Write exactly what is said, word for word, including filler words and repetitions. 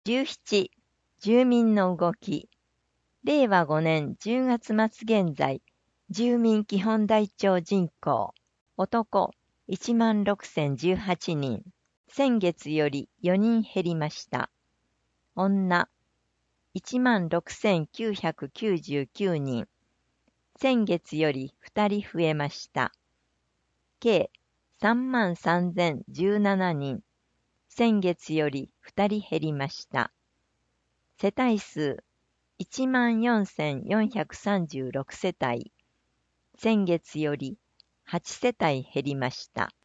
じゅうなな、住民の動き。れいわごねんじゅうがつ末現在、住民基本台帳人口。男、いちまんろくせんじゅうはちにん。先月よりよにん減りました。女、いちまんろくせんきゅうひゃくきゅうじゅうきゅうにん。先月よりふたり増えました。計さんまんさんぜんじゅうななにん。先月よりふたり減りました。世帯数いちまんよんせんよんひゃくさんじゅうろくせたい。先月よりはちせたい減りました。